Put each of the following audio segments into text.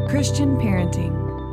Christian parenting.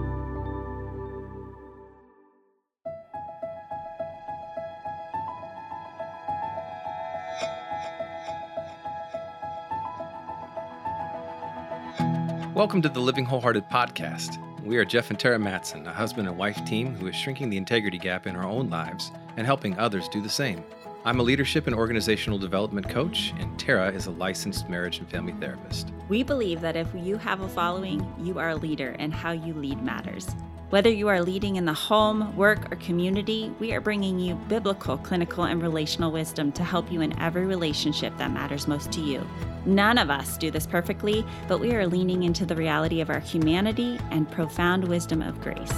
Welcome to the Living Wholehearted podcast. We are Jeff and Tara Matson, a husband and wife team who is shrinking the integrity gap in our own lives and helping others do the same. I'm a leadership and organizational development coach, and Tara is a licensed marriage and family therapist. We believe that if you have a following, you are a leader, and how you lead matters. Whether you are leading in the home, work, or community, we are bringing you biblical, clinical, and relational wisdom to help you in every relationship that matters most to you. None of us do this perfectly, but we are leaning into the reality of our humanity and profound wisdom of grace.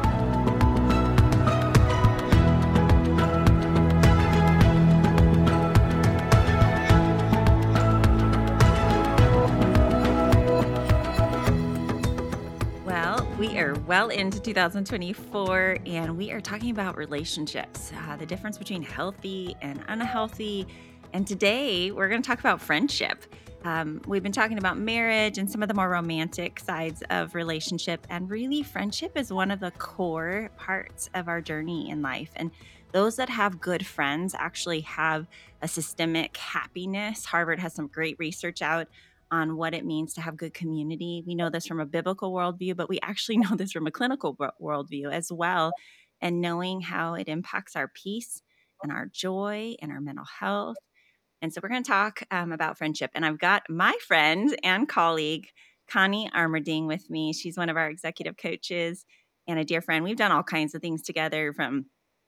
We are well into 2024, and we are talking about relationships, the difference between healthy and unhealthy. And today we're going to talk about friendship. We've been talking about marriage and some of the more romantic sides of relationship. And really, friendship is one of the core parts of our journey in life. And those that have good friends actually have a systemic happiness. Harvard has some great research out on what it means to have good community. We know this from a biblical worldview, but we actually know this from a clinical worldview as well. And knowing how it impacts our peace and our joy and our mental health. And so we're going to talk about friendship. And I've got my friend and colleague, Connie Armerding, with me. She's one of our executive coaches and a dear friend. We've done all kinds of things together, from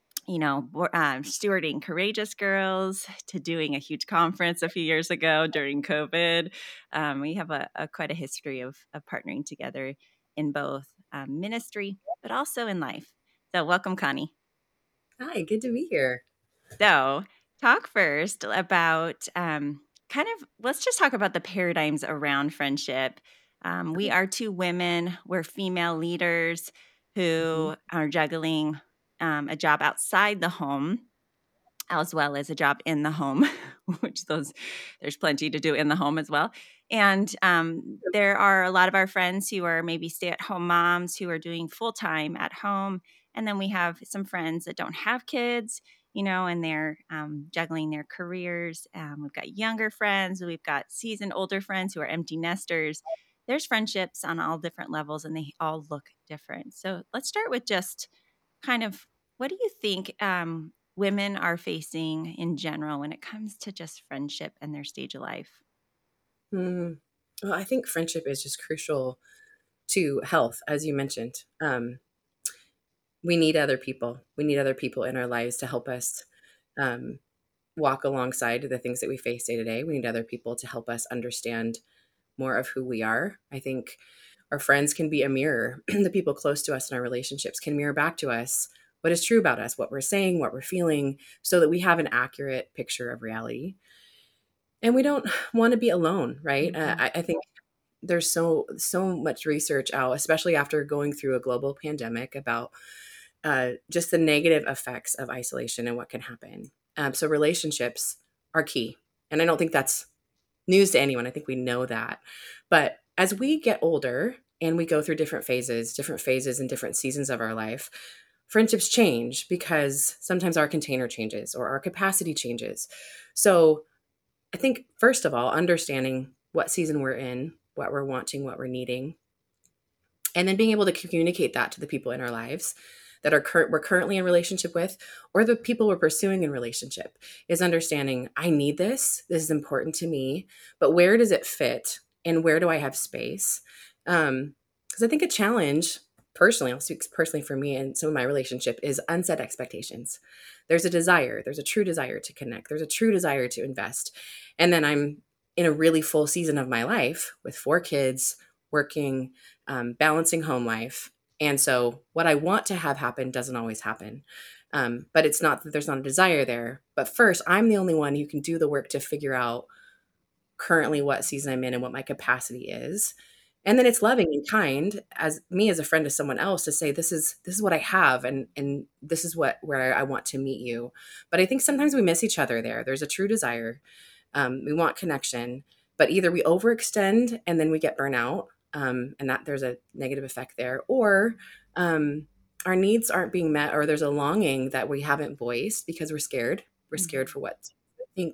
stewarding Courageous Girls to doing a huge conference a few years ago during COVID. We have quite a history of partnering together in both ministry, but also in life. So welcome, Connie. Hi, good to be here. So talk first about let's just talk about the paradigms around friendship. We are two women. We're female leaders who are juggling a job outside the home, as well as a job in the home, which there's plenty to do in the home as well. And there are a lot of our friends who are maybe stay-at-home moms who are doing full-time at home. And then we have some friends that don't have kids, and they're juggling their careers. We've got younger friends. We've got seasoned older friends who are empty nesters. There's friendships on all different levels, and they all look different. So let's start with just kind of, what do you think women are facing in general when it comes to just friendship and their stage of life? Well, I think friendship is just crucial to health, as you mentioned. We need other people. We need other people in our lives to help us walk alongside the things that we face day to day. We need other people to help us understand more of who we are. I think our friends can be a mirror. The people close to us in our relationships can mirror back to us what is true about us, what we're saying, what we're feeling, so that we have an accurate picture of reality. And we don't want to be alone, right? Mm-hmm. I think there's so much research out, especially after going through a global pandemic, about just the negative effects of isolation and what can happen. So relationships are key. And I don't think that's news to anyone. I think we know that. But as we get older and we go through different phases and different seasons of our life, friendships change because sometimes our container changes or our capacity changes. So I think, first of all, understanding what season we're in, what we're wanting, what we're needing, and then being able to communicate that to the people in our lives that we're currently in relationship with, or the people we're pursuing in relationship, is understanding, I need this. This is important to me, but where does it fit? And where do I have space? Because I think a challenge, personally, I'll speak personally for me and some of my relationship, is unset expectations. There's a true desire to connect. There's a true desire to invest. And then I'm in a really full season of my life with 4 kids, working, balancing home life. And so what I want to have happen doesn't always happen. But it's not that there's not a desire there. But first, I'm the only one who can do the work to figure out currently what season I'm in and what my capacity is. And then it's loving and kind as a friend to someone else to say, this is what I have, and this is where I want to meet you. But I think sometimes we miss each other there. There's a true desire. We want connection, but either we overextend and then we get burnout, and that there's a negative effect there, or our needs aren't being met, or there's a longing that we haven't voiced because we're scared. We're scared for what I think.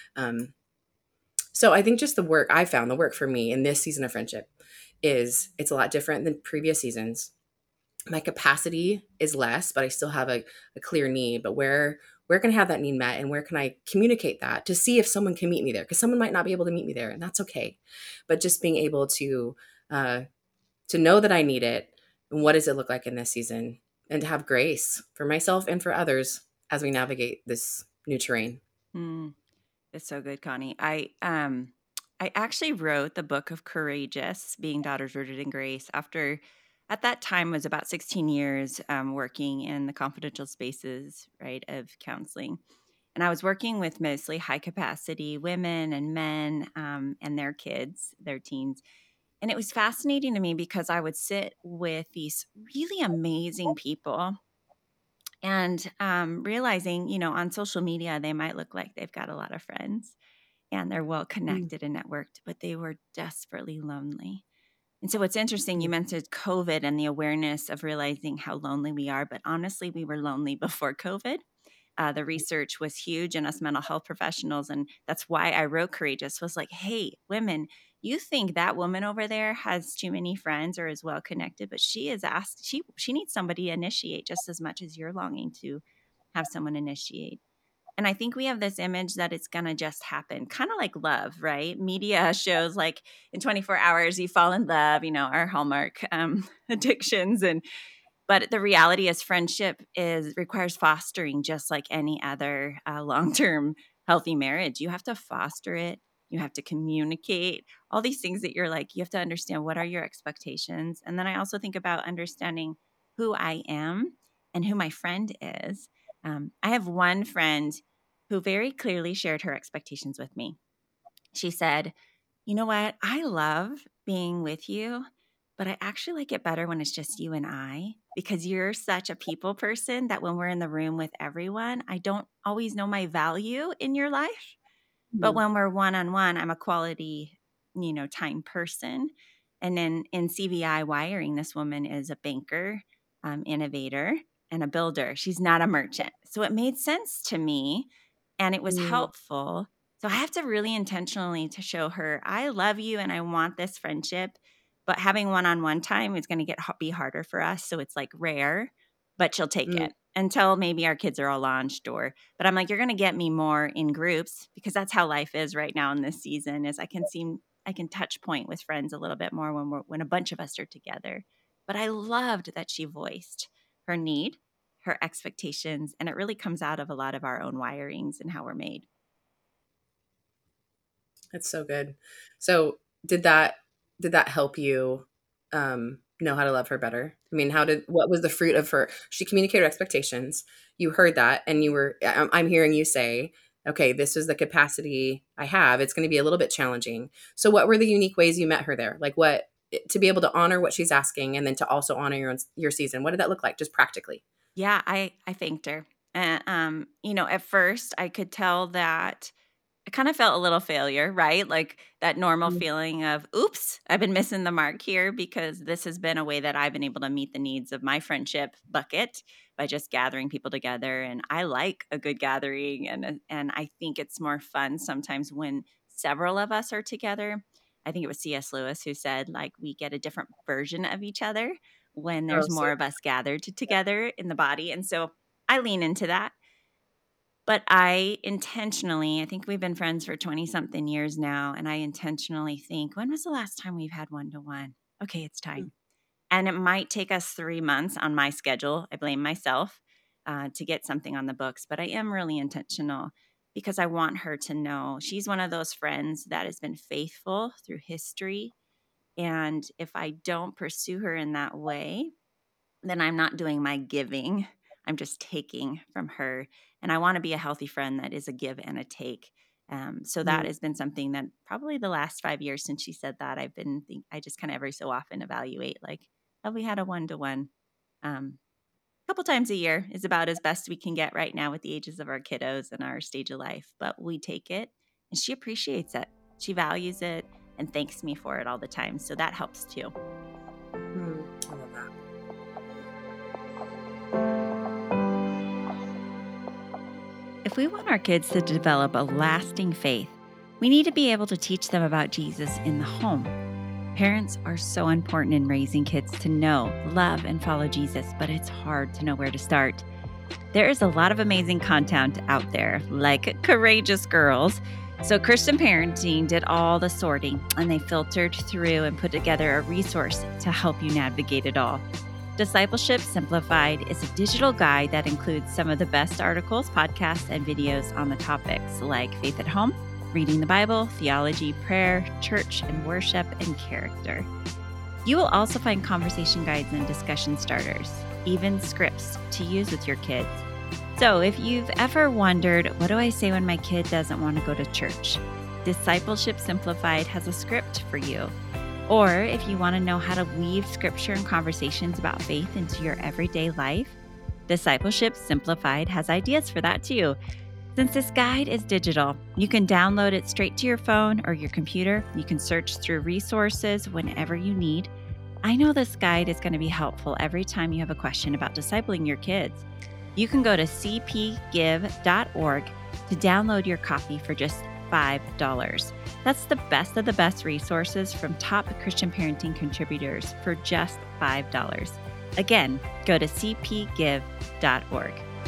So I think just the work I found, the work for me in this season of friendship is it's a lot different than previous seasons. My capacity is less, but I still have a clear need. But where can I have that need met, and where can I communicate that to see if someone can meet me there? Because someone might not be able to meet me there, and that's okay. But just being able to know that I need it, and what does it look like in this season, and to have grace for myself and for others as we navigate this new terrain. It's so good, Connie. I actually wrote the book of Courageous, Being Daughters Rooted in Grace, after at that time was about 16 years working in the confidential spaces, right, of counseling. And I was working with mostly high capacity women and men and their kids, their teens. And it was fascinating to me because I would sit with these really amazing people and realizing, on social media, they might look like they've got a lot of friends and they're well connected and networked, but they were desperately lonely. And so what's interesting, you mentioned COVID and the awareness of realizing how lonely we are, but honestly, we were lonely before COVID. The research was huge in us mental health professionals. And that's why I wrote Courageous, was like, hey, women, you think that woman over there has too many friends or is well connected, but she is asked, she needs somebody to initiate just as much as you're longing to have someone initiate. And I think we have this image that it's going to just happen, kind of like love, right? Media shows like in 24 hours, you fall in love, our Hallmark addictions. But the reality is friendship requires fostering just like any other long-term healthy marriage. You have to foster it. You have to communicate all these things that you're like, you have to understand what are your expectations. And then I also think about understanding who I am and who my friend is. I have one friend who very clearly shared her expectations with me. She said, you know what? I love being with you, but I actually like it better when it's just you and I, because you're such a people person that when we're in the room with everyone, I don't always know my value in your life. But when we're one-on-one, I'm a quality, time person. And then in CVI wiring, this woman is a banker, innovator, and a builder. She's not a merchant. So it made sense to me and it was helpful. So I have to really intentionally to show her, I love you and I want this friendship, but having one-on-one time is going to be harder for us. So it's like rare, but she'll take it until maybe our kids are all launched but I'm like, you're going to get me more in groups because that's how life is right now in this season is I can touch point with friends a little bit more when a bunch of us are together. But I loved that she voiced her need, her expectations, and it really comes out of a lot of our own wirings and how we're made. That's so good. So did that help you know how to love her better? I mean, what was the fruit of her? She communicated her expectations. You heard that, and I'm hearing you say, okay, this is the capacity I have. It's going to be a little bit challenging. So what were the unique ways you met her there? Like to be able to honor what she's asking and then to also honor your season. What did that look like just practically? Yeah, I thanked her. And, at first I could tell that I kind of felt a little failure, right? Like that normal feeling of, oops, I've been missing the mark here because this has been a way that I've been able to meet the needs of my friendship bucket by just gathering people together. And I like a good gathering. And I think it's more fun sometimes when several of us are together. I think it was C.S. Lewis who said, like, we get a different version of each other when there's more of us gathered together in the body. And so I lean into that. But I think we've been friends for 20 something years now. And I intentionally think, when was the last time we've had one-to-one? Okay, it's time. And it might take us 3 months on my schedule. I blame myself to get something on the books. But I am really intentional because I want her to know she's one of those friends that has been faithful through history. And if I don't pursue her in that way, then I'm not doing my giving. I'm just taking from her. And I want to be a healthy friend that is a give and a take. So that has been something that probably the last 5 years since she said that, I just kind of every so often evaluate, like, have we had a one-to-one? A couple times a year is about as best we can get right now with the ages of our kiddos and our stage of life. But we take it and she appreciates it. She values it. and thanks me for it all the time. So that helps too. I love that. If we want our kids to develop a lasting faith, we need to be able to teach them about Jesus in the home. Parents are so important in raising kids to know, love, and follow Jesus, but it's hard to know where to start. There is a lot of amazing content out there, like Courageous Girls. So Christian Parenting did all the sorting, and they filtered through and put together a resource to help you navigate it all. Discipleship Simplified is a digital guide that includes some of the best articles, podcasts, and videos on the topics like faith at home, reading the Bible, theology, prayer, church and worship, and character. You will also find conversation guides and discussion starters, even scripts to use with your kids. So if you've ever wondered, what do I say when my kid doesn't want to go to church? Discipleship Simplified has a script for you. Or if you want to know how to weave scripture and conversations about faith into your everyday life, Discipleship Simplified has ideas for that too. Since this guide is digital, you can download it straight to your phone or your computer. You can search through resources whenever you need. I know this guide is going to be helpful every time you have a question about discipling your kids. You can go to cpgive.org to download your copy for just $5. That's the best of the best resources from top Christian parenting contributors for just $5. Again, go to cpgive.org.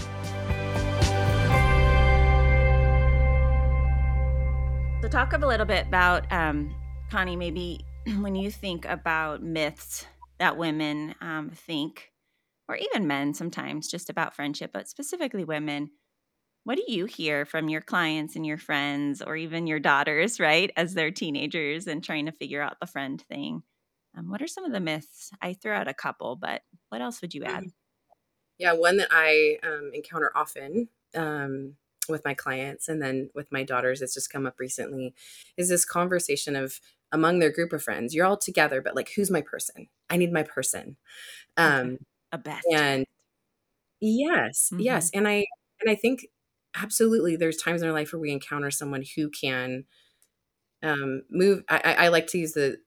So talk a little bit about, Connie, maybe when you think about myths that women think, or even men sometimes, just about friendship, but specifically women, what do you hear from your clients and your friends, or even your daughters, right, as they're teenagers and trying to figure out the friend thing? What are some of the myths? I threw out a couple, but what else would you add? Yeah, one that I encounter often with my clients and then with my daughters, it's just come up recently, is this conversation of among their group of friends, you're all together, but like, who's my person? I need my person. A best. And yes, yes. And I think absolutely there's times in our life where we encounter someone who can move. I like to use the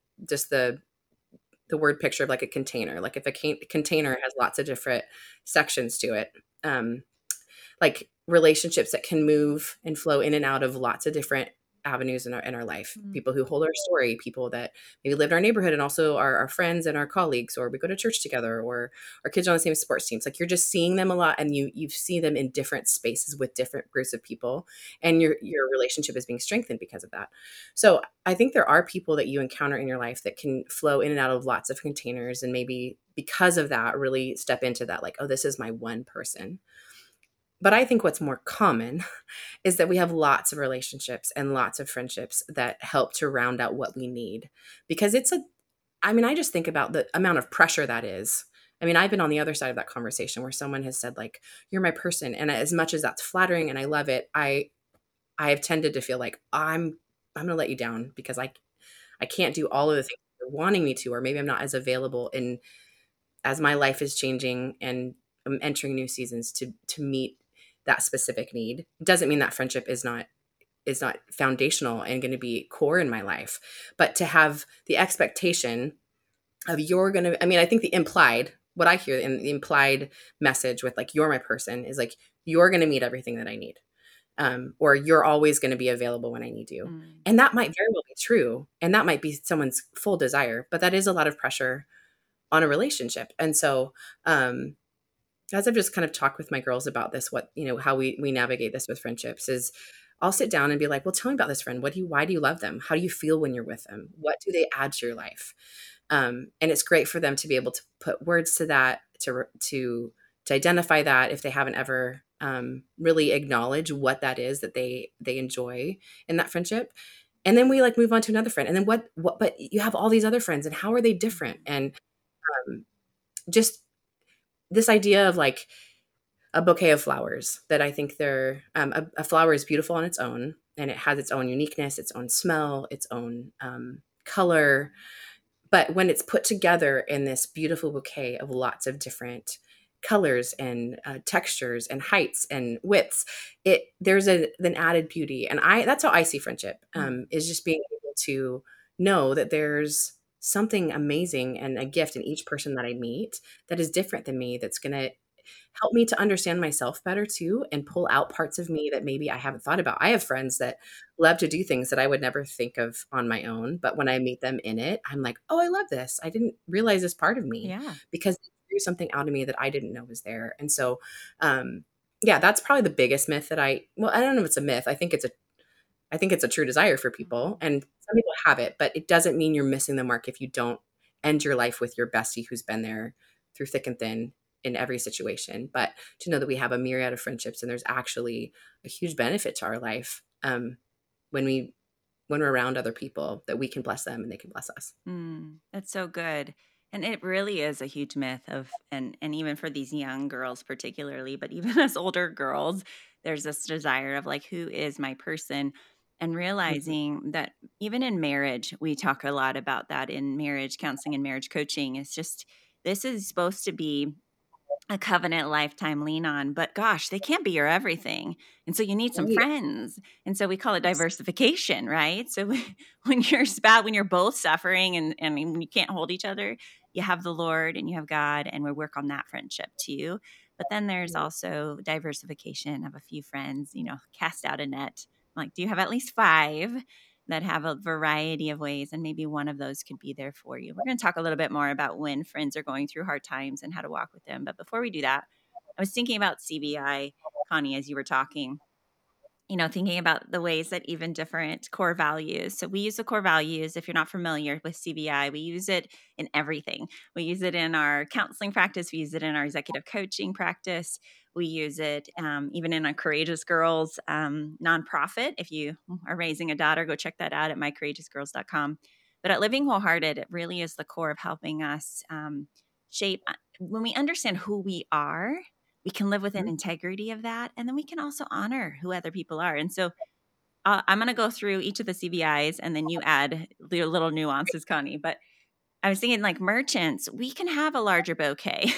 word picture of like a container. Like if a container has lots of different sections to it, like relationships that can move and flow in and out of lots of different avenues in our life. People who hold our story, people that maybe live in our neighborhood and also are our friends and our colleagues, or we go to church together, or our kids are on the same sports teams. Like you're just seeing them a lot, and you see them in different spaces with different groups of people, and your relationship is being strengthened because of that. So I think there are people that you encounter in your life that can flow in and out of lots of containers, and maybe because of that really step into that, like, oh, this is my one person. But I think what's more common is that we have lots of relationships and lots of friendships that help to round out what we need. Because I just think about the amount of pressure that is. I mean, I've been on the other side of that conversation where someone has said, like, you're my person. And as much as that's flattering and I love it, I have tended to feel like I'm going to let you down because I can't do all of the things you're wanting me to, or maybe I'm not as available as my life is changing and I'm entering new seasons to meet that specific need. It doesn't mean that friendship is not foundational and going to be core in my life, but to have the expectation of I think what I hear in the implied message with like, you're my person is like, you're going to meet everything that I need. Or you're always going to be available when I need you. And that might very well be true. And that might be someone's full desire, but that is a lot of pressure on a relationship. And so, as I've just kind of talked with my girls about this, how we navigate this with friendships is I'll sit down and be like, well, tell me about this friend. Why do you love them? How do you feel when you're with them? What do they add to your life? And it's great for them to be able to put words to that, to identify that if they haven't ever really acknowledged what that is that they enjoy in that friendship. And then we like move on to another friend. And then but you have all these other friends, and how are they different? And just this idea of like a bouquet of flowers, that I think they're a flower is beautiful on its own, and it has its own uniqueness, its own smell, its own color. But when it's put together in this beautiful bouquet of lots of different colors and textures and heights and widths, there's an added beauty. And that's how I see friendship, is just being able to know that there's something amazing and a gift in each person that I meet that is different than me, that's going to help me to understand myself better too, and pull out parts of me that maybe I haven't thought about. I have friends that love to do things that I would never think of on my own, but when I meet them in it, I'm like, "Oh, I love this. I didn't realize this part of me," Yeah. because they drew something out of me that I didn't know was there. And so, yeah, that's probably the biggest myth that I don't know if it's a myth. I think it's a true desire for people, and some people have it, but it doesn't mean you're missing the mark if you don't end your life with your bestie who's been there through thick and thin in every situation. But to know that we have a myriad of friendships and there's actually a huge benefit to our life, when we when we're around other people, that we can bless them and they can bless us. That's so good. And it really is a huge myth of, and even for these young girls particularly, but even as older girls, there's this desire of like, who is my person? And Mhm. realizing that even in marriage, we talk a lot about that in marriage counseling and marriage coaching. It's just, this is supposed to be a covenant lifetime lean on, but gosh, they can't be your everything. And so you need some Right. friends. And so we call it Yes. diversification, right? So when you're when you're both suffering and when you can't hold each other, you have the Lord and you have God, and we work on that friendship too. But then there's Yeah. also diversification of a few friends, cast out a net. Like, do you have at least five that have a variety of ways, and maybe one of those could be there for you? We're going to talk a little bit more about when friends are going through hard times and how to walk with them. But before we do that, I was thinking about CBI, Connie, as you were talking, thinking about the ways that even different core values. So we use the core values. If you're not familiar with CBI, we use it in everything. We use it in our counseling practice. We use it in our executive coaching practice. We use it even in our Courageous Girls nonprofit. If you are raising a daughter, go check that out at mycourageousgirls.com. But at Living Wholehearted, it really is the core of helping us shape when we understand who we are, we can live within Mhm. integrity of that. And then we can also honor who other people are. And so I'm going to go through each of the CBIs and then you add your little nuances, Connie. But I was thinking like merchants, we can have a larger bouquet.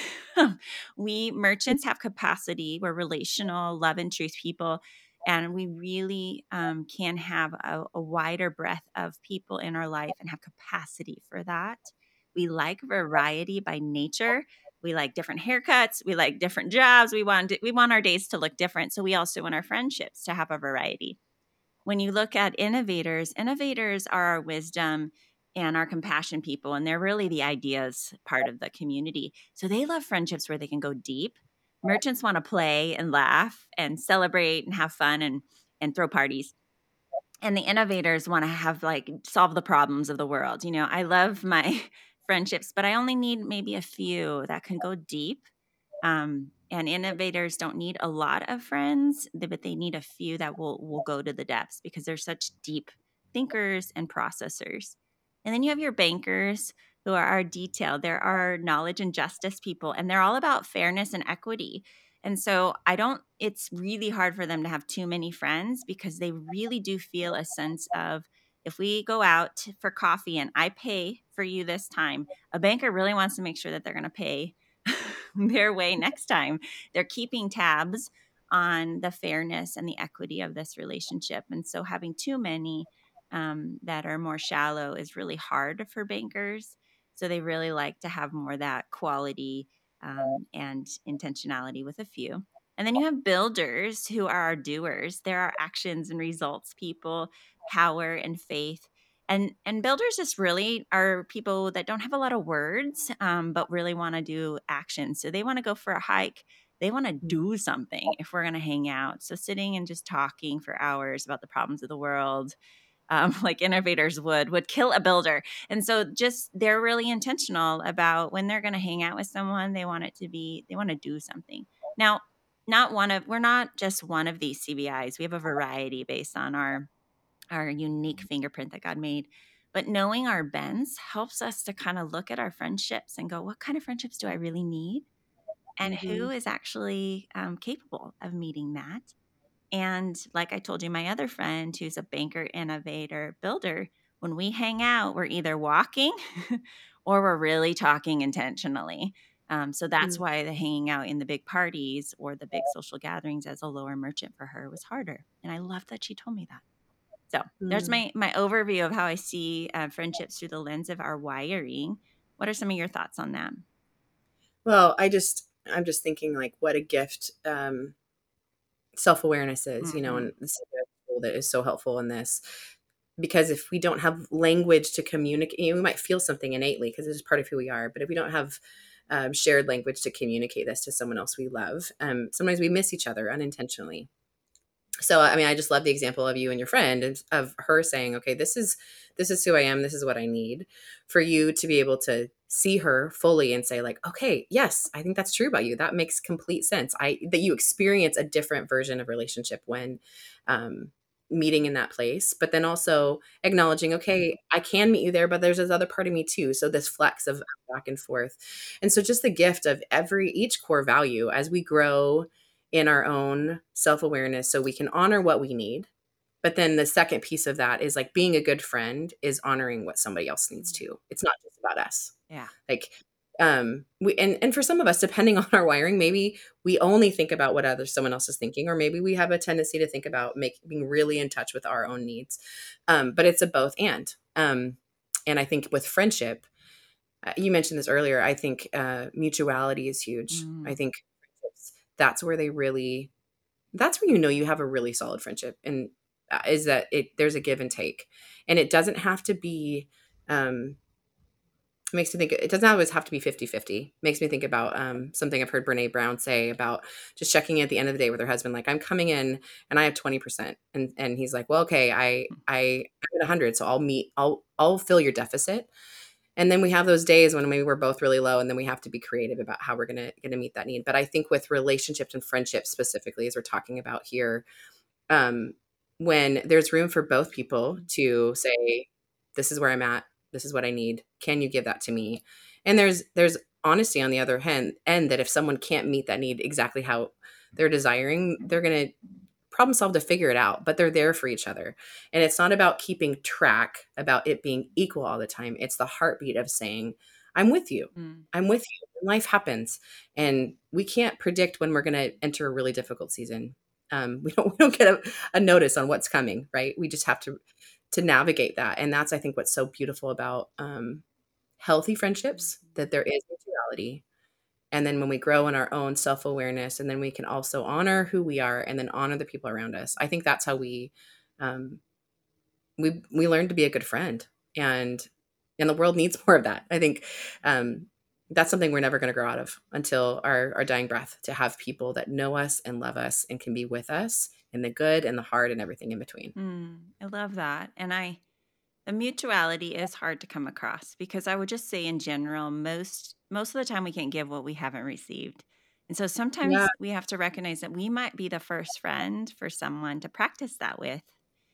We merchants have capacity. We're relational, love and truth people. And we really can have a wider breadth of people in our life and have capacity for that. We like variety by nature. We like different haircuts. We like different jobs. We want our days to look different. So we also want our friendships to have a variety. When you look at innovators, innovators are our wisdom and our compassion people, and they're really the ideas part of the community. So they love friendships where they can go deep. Merchants want to play and laugh and celebrate and have fun and throw parties. And the innovators want to have like solve the problems of the world. I love my friendships, but I only need maybe a few that can go deep. And innovators don't need a lot of friends, but they need a few that will go to the depths because they're such deep thinkers and processors. And then you have your bankers who are detailed. There are knowledge and justice people, and they're all about fairness and equity. And so it's really hard for them to have too many friends because they really do feel a sense of, if we go out for coffee and I pay for you this time, a banker really wants to make sure that they're going to pay their way next time. They're keeping tabs on the fairness and the equity of this relationship. And so having too many that are more shallow is really hard for bankers. So they really like to have more of that quality and intentionality with a few. And then you have builders who are our doers. There are actions and results people, power and faith. And builders just really are people that don't have a lot of words, but really want to do action. So they want to go for a hike. They want to do something if we're going to hang out. So sitting and just talking for hours about the problems of the world, like innovators would kill a builder. And so just they're really intentional about when they're going to hang out with someone, they want to do something. Now, we're not just one of these CBIs. We have a variety based on our unique fingerprint that God made. But knowing our bends helps us to kind of look at our friendships and go, what kind of friendships do I really need? And who Mhm. is actually capable of meeting that? And like I told you, my other friend who's a banker, innovator, builder, when we hang out, we're either walking or we're really talking intentionally. So that's Mm. why the hanging out in the big parties or the big social gatherings as a lower merchant for her was harder. And I love that she told me that. So there's Mm. my overview of how I see friendships through the lens of our wiring. What are some of your thoughts on that? Well, I'm just thinking like what a gift self-awareness is, you know, Mm-hmm. and this is a tool that is so helpful in this. Because if we don't have language to communicate, you know, we might feel something innately because it's just part of who we are. But if we don't have shared language to communicate this to someone else we love, sometimes we miss each other unintentionally. So, I mean, I just love the example of you and your friend and of her saying, okay, this is who I am. This is what I need, for you to be able to see her fully and say like, okay, yes, I think that's true about you. That makes complete sense. That you experience a different version of relationship when, meeting in that place, but then also acknowledging, okay, I can meet you there, but there's this other part of me too. So this flex of back and forth. And so just the gift of each core value as we grow in our own self-awareness, so we can honor what we need. But then the second piece of that is like being a good friend is honoring what somebody else needs too. It's not just about us. Yeah. Like, we and for some of us, depending on our wiring, maybe we only think about what someone else is thinking, or maybe we have a tendency to think about being really in touch with our own needs. But it's a both and I think with friendship, you mentioned this earlier, I think mutuality is huge. I Mm. think friendships, that's where you know you have a really solid friendship, and is that there's a give and take, and it doesn't have to be makes me think it doesn't always have to be 50-50. Makes me think about something I've heard Brene Brown say about just checking in at the end of the day with her husband, like, I'm coming in and I have 20%, and he's like, well, okay, I'm at 100, so I'll fill your deficit. And then we have those days when maybe we're both really low, and then we have to be creative about how we're gonna meet that need. But I think with relationships and friendships specifically, as we're talking about here, um, when there's room for both people to say, "This is where I'm at. This is what I need. Can you give that to me?" And there's honesty on the other hand, and that if someone can't meet that need exactly how they're desiring, they're gonna problem solve to figure it out, but they're there for each other. And it's not about keeping track, about it being equal all the time. It's the heartbeat of saying, I'm with you. Mm. I'm with you. Life happens. And we can't predict when we're going to enter a really difficult season. We don't get a notice on what's coming, right? We just have to navigate that. And that's, I think, what's so beautiful about healthy friendships, that there is mutuality. And then when we grow in our own self-awareness, and then we can also honor who we are and then honor the people around us. I think that's how um, we learn to be a good friend, and the world needs more of that. I think that's something we're never going to grow out of until our dying breath, to have people that know us and love us and can be with us in the good and the hard and everything in between. I love that. And the mutuality is hard to come across because I would just say in general, most of the time we can't give what we haven't received. And so Yeah. sometimes we have to recognize that we might be the first friend for someone to practice that with.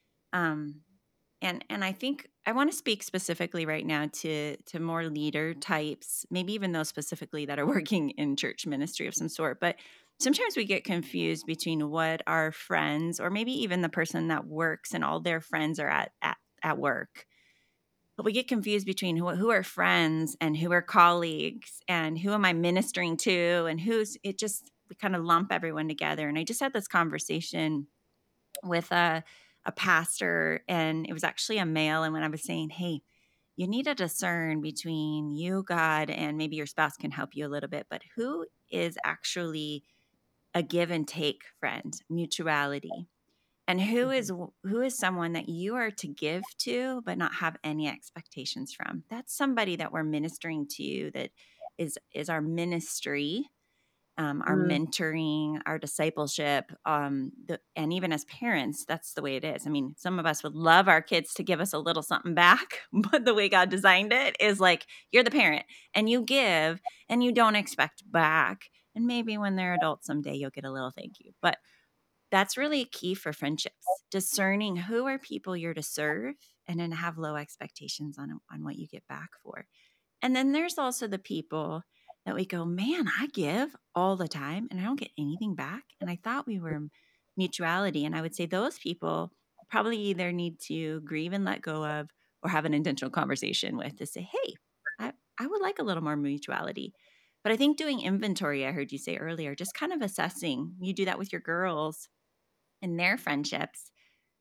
Um, and I think I want to speak specifically right now to more leader types, maybe even those specifically that are working in church ministry of some sort. But sometimes we get confused between what our friends, or maybe even the person that works and all their friends are at work. But we get confused between who are friends and who are colleagues and who am I ministering to and we kind of lump everyone together. And I just had this conversation with a pastor, and it was actually a male. And when I was saying, hey, you need to discern between you, God, and maybe your spouse can help you a little bit, but who is actually a give and take friend, mutuality, and Mhm. who is someone that you are to give to but not have any expectations from. That's somebody that we're ministering to, that is our ministry, our Mm. mentoring, our discipleship, and even as parents, that's the way it is. I mean, some of us would love our kids to give us a little something back, but the way God designed it is like you're the parent and you give and you don't expect back. And maybe when they're adults someday, you'll get a little thank you. But that's really key for friendships, discerning who are people you're to serve and then have low expectations on what you get back for. And then there's also the people that we go, man, I give all the time and I don't get anything back. And I thought we were mutuality. And I would say those people probably either need to grieve and let go of, or have an intentional conversation with, to say, hey, I would like a little more mutuality. But I think doing inventory, I heard you say earlier, just kind of assessing, you do that with your girls and their friendships.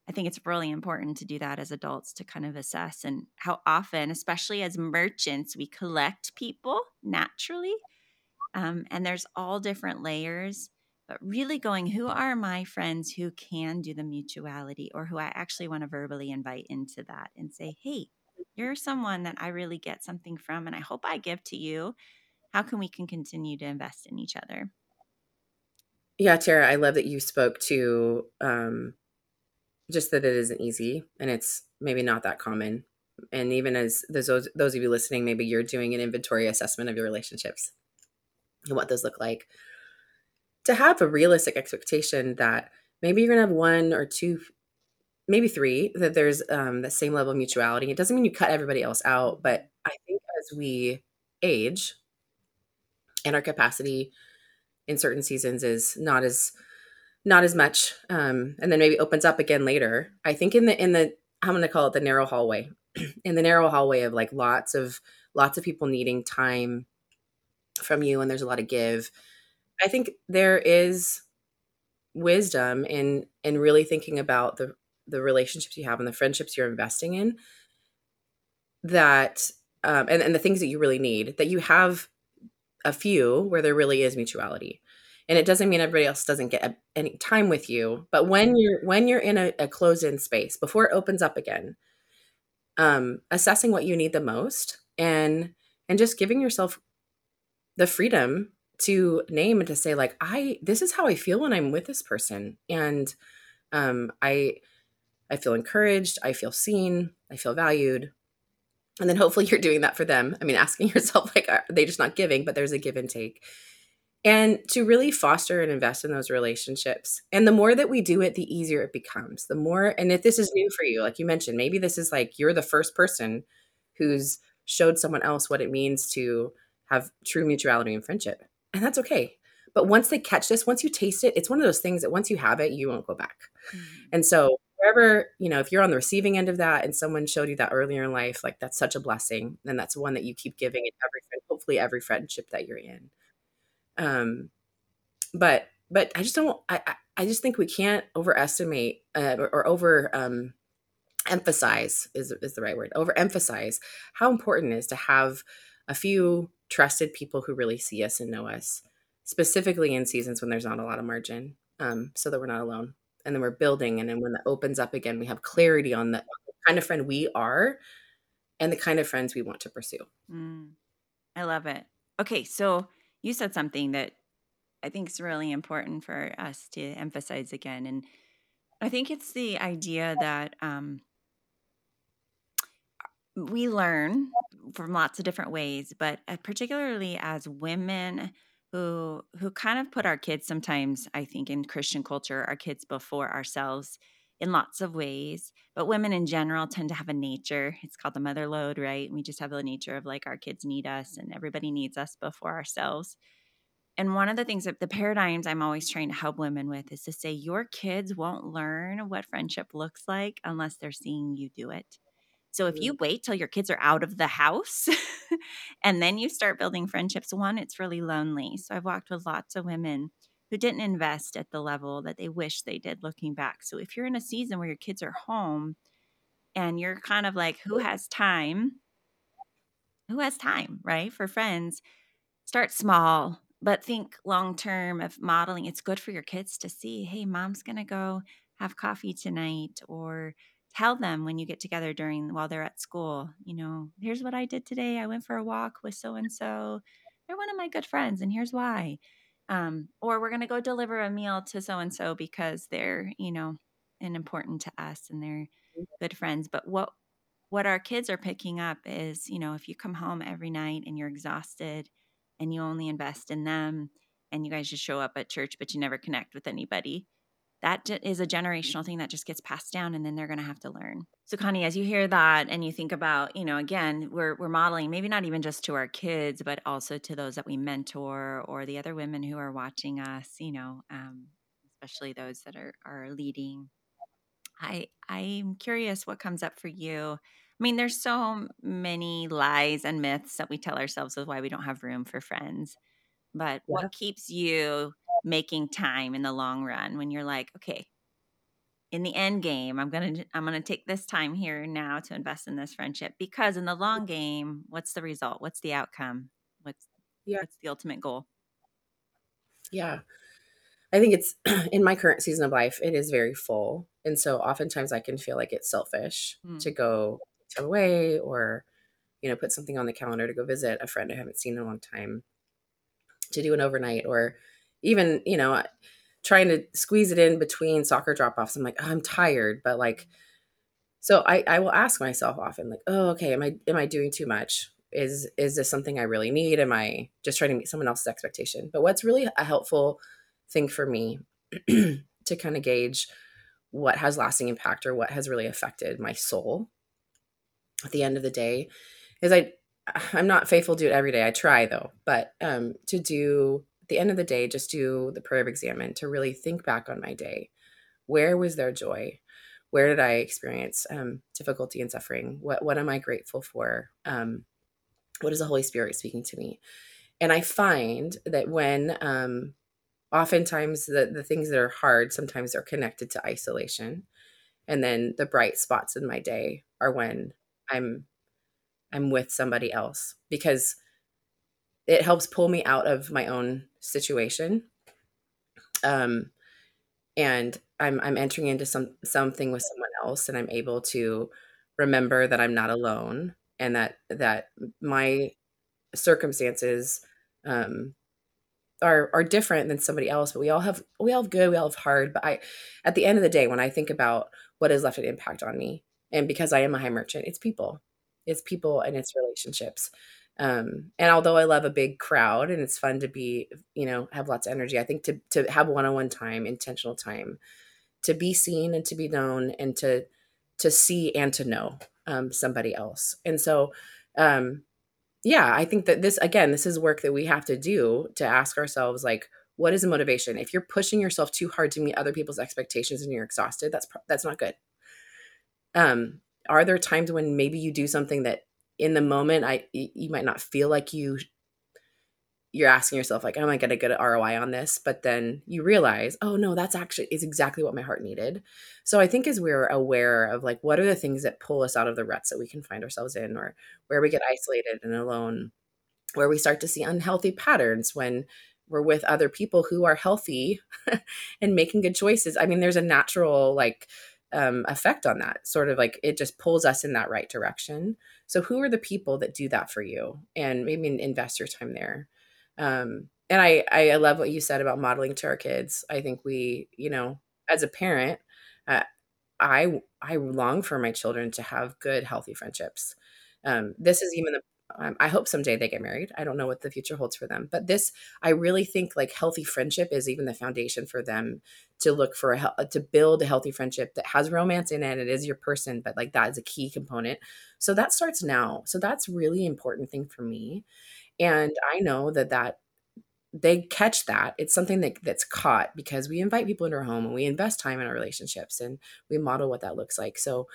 I think it's really important to do that as adults to kind of assess and how often, especially as merchants, we collect people naturally. And there's all different layers, but really going, who are my friends who can do the mutuality or who I actually want to verbally invite into that and say, hey, you're someone that I really get something from, and I hope I give to you. How can we can continue to invest in each other? Yeah, Tara, I love that you spoke to just that it isn't easy and it's maybe not that common. And even as those of you listening, maybe you're doing an inventory assessment of your relationships and what those look like. To have a realistic expectation that maybe you're going to have one or two, maybe three, that there's the same level of mutuality. It doesn't mean you cut everybody else out, but I think as we age and our capacity in certain seasons is not as much, and then maybe opens up again later. I think in the I'm going to call it the narrow hallway, in the narrow hallway of like lots of people needing time from you, and there's a lot of give. I think there is wisdom in really thinking about the relationships you have and the friendships you're investing in, that and the things that you really need, that you have a few where there really is mutuality. And it doesn't mean everybody else doesn't get any time with you, but when you're in a closed in space before it opens up again, assessing what you need the most, and just giving yourself the freedom to name and to say like, this is how I feel when I'm with this person, and I feel encouraged, I feel seen, I feel valued. And then hopefully you're doing that for them. I mean, asking yourself, like, are they just not giving, but there's a give and take. And to really foster and invest in those relationships. And the more that we do it, the easier it becomes. The more, and if this is new for you, like you mentioned, maybe this is like you're the first person who's showed someone else what it means to have true mutuality and friendship. And that's okay. But once they catch this, once you taste it, it's one of those things that once you have it, you won't go back. Mm-hmm. And so wherever, if you're on the receiving end of that and someone showed you that earlier in life, like that's such a blessing. And that's one that you keep giving in hopefully every friendship that you're in. But I just don't, I just think we can't overestimate or over emphasize is the right word, overemphasize how important it is to have a few trusted people who really see us and know us, specifically in seasons when there's not a lot of margin, so that we're not alone. And then we're building. And then when that opens up again, we have clarity on the kind of friend we are and the kind of friends we want to pursue. I love it. Okay. So you said something that I think is really important for us to emphasize again. And I think it's the idea that we learn from lots of different ways, but particularly as women who kind of put our kids sometimes, I think in Christian culture, our kids before ourselves in lots of ways. But women in general tend to have a nature. It's called the mother lode, right? We just have the nature of like our kids need us and everybody needs us before ourselves. And one of the things that the paradigms I'm always trying to help women with is to say your kids won't learn what friendship looks like unless they're seeing you do it. So if you wait till your kids are out of the house and then you start building friendships, one, it's really lonely. So I've walked with lots of women who didn't invest at the level that they wish they did looking back. So if you're in a season where your kids are home and you're kind of like, who has time, right, for friends, start small, but think long-term of modeling. It's good for your kids to see, hey, mom's going to go have coffee tonight, or tell them when you get together while they're at school, here's what I did today. I went for a walk with so-and-so. They're one of my good friends, and here's why. Or we're going to go deliver a meal to so-and-so because they're, and important to us and they're good friends. But what our kids are picking up is, if you come home every night and you're exhausted and you only invest in them and you guys just show up at church, but you never connect with anybody, that is a generational thing that just gets passed down, and then they're going to have to learn. So Connie, as you hear that and you think about, again, we're modeling maybe not even just to our kids, but also to those that we mentor or the other women who are watching us, especially those that are leading. I'm curious what comes up for you. I mean, there's so many lies and myths that we tell ourselves of why we don't have room for friends. But what keeps you making time in the long run when you're like, okay, in the end game, I'm gonna take this time here now to invest in this friendship, because in the long game, what's the result? What's the outcome? What's Yeah. what's the ultimate goal? Yeah. I think it's in my current season of life, it is very full. And so oftentimes I can feel like it's selfish Mm. to go away or, put something on the calendar to go visit a friend I haven't seen in a long time, to do an overnight, or even, trying to squeeze it in between soccer drop offs. I'm like, oh, I'm tired. But like, so I will ask myself often, like, oh, okay, am I doing too much? Is this something I really need? Am I just trying to meet someone else's expectation? But what's really a helpful thing for me to kind of gauge what has lasting impact or what has really affected my soul at the end of the day is I'm not faithful to do it every day. I try though, but to do at the end of the day, just do the prayer of examine, to really think back on my day. Where was there joy? Where did I experience difficulty and suffering? What am I grateful for? What is the Holy Spirit speaking to me? And I find that when oftentimes the things that are hard sometimes are connected to isolation, and then the bright spots in my day are when I'm I'm with somebody else, because it helps pull me out of my own situation. Um, and I'm entering into something with someone else, and I'm able to remember that I'm not alone, and that my circumstances um, are different than somebody else, but we all have good, we all have hard. But at the end of the day, when I think about what has left an impact on me, and because I am a high merchant, it's people and it's relationships. And although I love a big crowd and it's fun to be, have lots of energy, I think to have one-on-one time, intentional time, to be seen and to be known, and to see and to know somebody else. And so yeah, I think that this is work that we have to do, to ask ourselves, like, what is a motivation? If you're pushing yourself too hard to meet other people's expectations and you're exhausted, that's not good. Are there times when maybe you do something that in the moment you might not feel like you're asking yourself, like, am I going to get an ROI on this? But then you realize, oh no, that's actually is exactly what my heart needed. So I think as we're aware of, like, what are the things that pull us out of the ruts that we can find ourselves in, or where we get isolated and alone, where we start to see unhealthy patterns when we're with other people who are healthy and making good choices. I mean, there's a natural, like, effect on that, sort of like it just pulls us in that right direction. So who are the people that do that for you? And maybe invest your time there. And I love what you said about modeling to our kids. I think we, as a parent, uh, I long for my children to have good, healthy friendships. This is even the I hope someday they get married. I don't know what the future holds for them, but I really think, like, healthy friendship is even the foundation for them to look for to build a healthy friendship that has romance in it. It is your person, but like that is a key component. So that starts now. So that's really important thing for me. And I know that they catch that. It's something that's caught because we invite people into our home and we invest time in our relationships and we model what that looks like. So,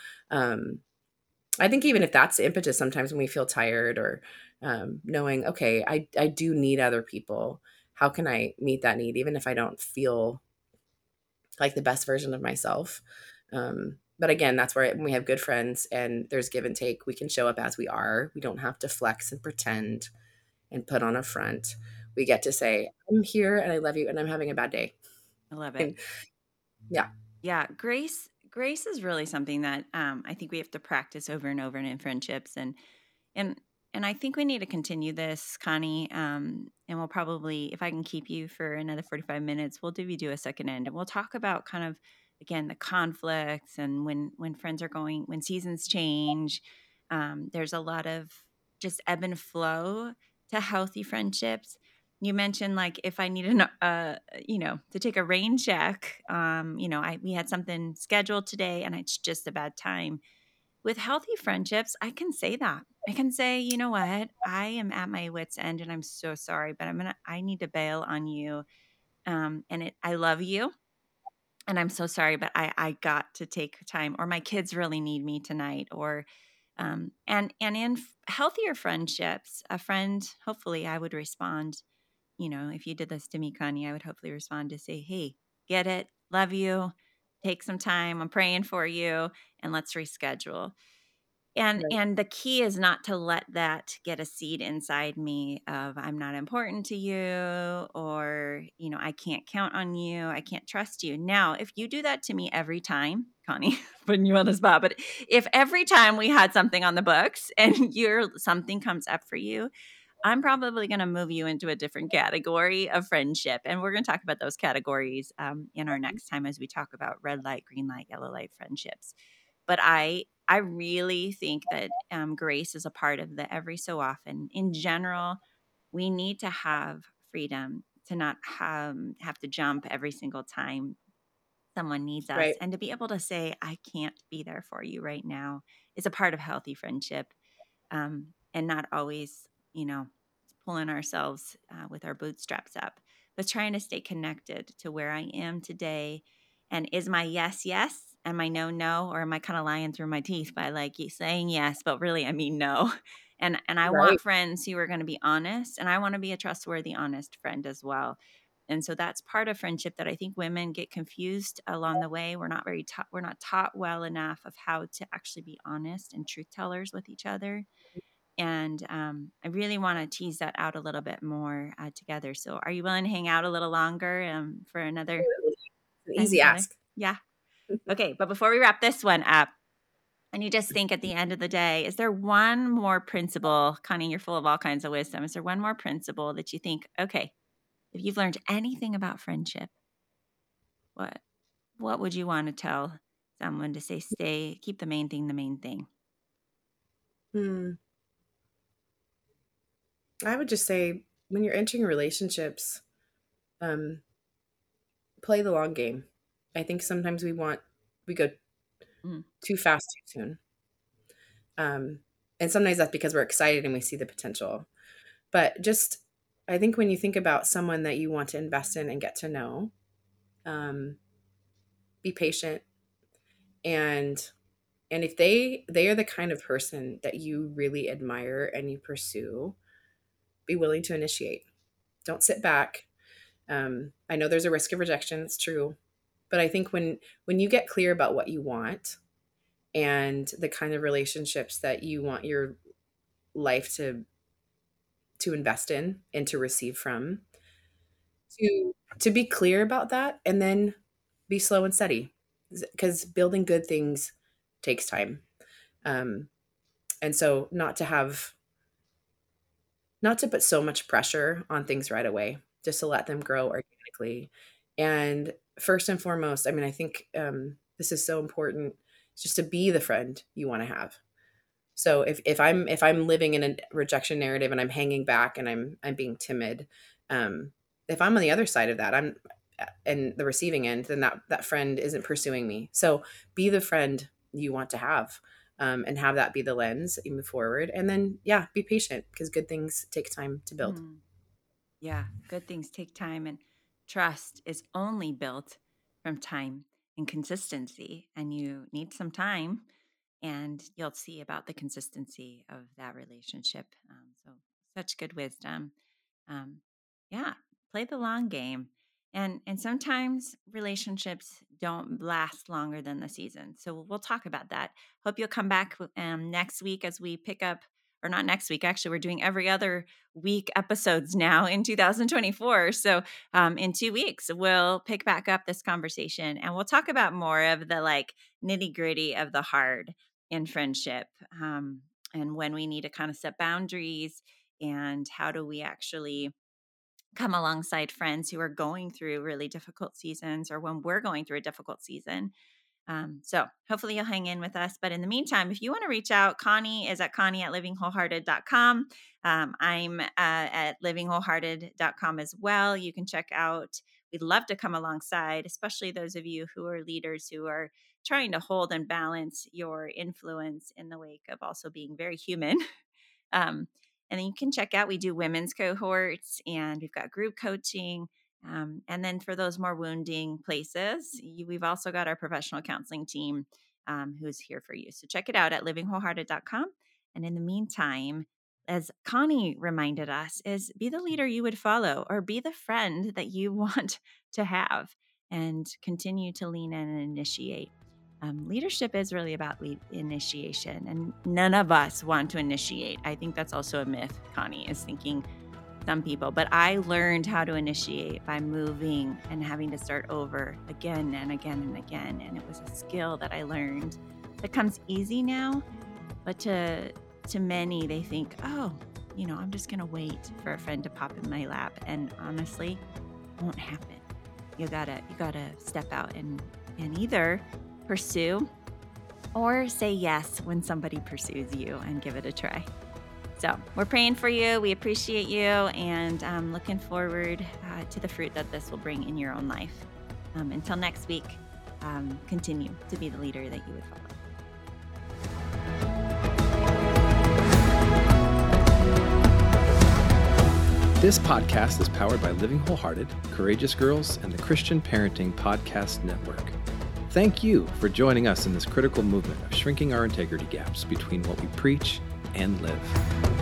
I think even if that's the impetus, sometimes when we feel tired, or knowing, okay, I do need other people. How can I meet that need, even if I don't feel like the best version of myself? But again, that's where when we have good friends and there's give and take, we can show up as we are. We don't have to flex and pretend and put on a front. We get to say, I'm here and I love you and I'm having a bad day. I love it. And yeah. Yeah, grace is really something that I think we have to practice over and over in friendships, and and I think we need to continue this, Connie. And we'll probably, if I can keep you for another 45 minutes, we'll do a second end, and we'll talk about kind of, again, the conflicts, and when friends are going, when seasons change. There's a lot of just ebb and flow to healthy friendships. You mentioned, like, if I need to take a rain check, we had something scheduled today and it's just a bad time. With healthy friendships, I can say that. I can say, you know what, I am at my wit's end and I'm so sorry, but I need to bail on you. I love you and I'm so sorry, but I got to take time, or my kids really need me tonight, or and in healthier friendships, a friend, hopefully I would respond, if you did this to me, Connie, I would hopefully respond to say, hey, get it, love you. take some time. I'm praying for you, and let's reschedule. And Right. and the key is not to let that get a seed inside me of I'm not important to you, or, I can't count on you. I can't trust you. Now, if you do that to me every time, Connie, putting you on the spot, but if every time we had something on the books and something comes up for you, I'm probably going to move you into a different category of friendship. And we're going to talk about those categories in our next time as we talk about red light, green light, yellow light friendships. But I really think that grace is a part of the every so often. In general, we need to have freedom to not have to jump every single time someone needs us, Right. and to be able to say, I can't be there for you right now is a part of healthy friendship, and not always, pulling ourselves with our bootstraps up, but trying to stay connected to where I am today. And is my yes, yes, and my no, no, or am I kind of lying through my teeth by like saying yes, but really I mean no? And I Right. want friends who are going to be honest, and I want to be a trustworthy, honest friend as well. And so that's part of friendship that I think women get confused along the way. We're not taught well enough of how to actually be honest and truth tellers with each other. And I really want to tease that out a little bit more together. So, are you willing to hang out a little longer for another Absolutely. It's an time easy together? ask. Yeah. Okay. But before we wrap this one up, and you just think at the end of the day, is there one more principle? Connie, you're full of all kinds of wisdom. Is there one more principle that you think, okay, if you've learned anything about friendship, what what would you want to tell someone to say, keep the main thing the main thing? Hmm. I would just say when you're entering relationships, um, play the long game. I think sometimes we go Mm, too fast too soon. Um, and sometimes that's because we're excited and we see the potential. But just, I think when you think about someone that you want to invest in and get to know, um, be patient, and if they are the kind of person that you really admire and you pursue, be willing to initiate. Don't sit back. I know there's a risk of rejection. It's true, but I think when you get clear about what you want and the kind of relationships that you want your life to invest in and to receive from, to be clear about that, and then be slow and steady, because building good things takes time. Um, and so not to put so much pressure on things right away, just to let them grow organically. And first and foremost, I mean, I think this is so important, just to be the friend you want to have. So if I'm living in a rejection narrative and I'm hanging back and I'm being timid, um, if I'm on the other side of that, I'm in the receiving end, then that friend isn't pursuing me. So be the friend you want to have, and have that be the lens that you move forward. And then yeah, be patient, because good things take time to build. mm. Yeah, good things take time, and trust is only built from time and consistency. And you need some time, and you'll see about the consistency of that relationship. So, such good wisdom. Um, yeah, play the long game. And sometimes relationships don't last longer than the season. So we'll talk about that. Hope you'll come back next week as we pick up, or not next week. Actually, we're doing every other week episodes now in 2024. So in 2 weeks, we'll pick back up this conversation, and we'll talk about more of the like nitty gritty of the hard in friendship, and when we need to kind of set boundaries, and how do we actually come alongside friends who are going through really difficult seasons, or when we're going through a difficult season. So hopefully you'll hang in with us. But in the meantime, if you want to reach out, Connie is at Connie@livingwholehearted.com. I'm at livingwholehearted.com as well. You can check out, we'd love to come alongside, especially those of you who are leaders who are trying to hold and balance your influence in the wake of also being very human. Um, and then you can check out, we do women's cohorts, and we've got group coaching. And then for those more wounding places, we've also got our professional counseling team who's here for you. So check it out at livingwholehearted.com. And in the meantime, as Connie reminded us, is be the leader you would follow, or be the friend that you want to have. and continue to lean in and initiate. Leadership is really about initiation, and none of us want to initiate. I think that's also a myth, Connie, is thinking some people. But I learned how to initiate by moving and having to start over again and again and again. And it was a skill that I learned that comes easy now. But to many, they think, oh, I'm just going to wait for a friend to pop in my lap. And honestly, it won't happen. You gotta step out and either pursue or say yes when somebody pursues you and give it a try. So we're praying for you. We appreciate you, and looking forward to the fruit that this will bring in your own life. Until next week, continue to be the leader that you would follow. This podcast is powered by Living Wholehearted, Courageous Girls, and the Christian Parenting Podcast Network. Thank you for joining us in this critical movement of shrinking our integrity gaps between what we preach and live.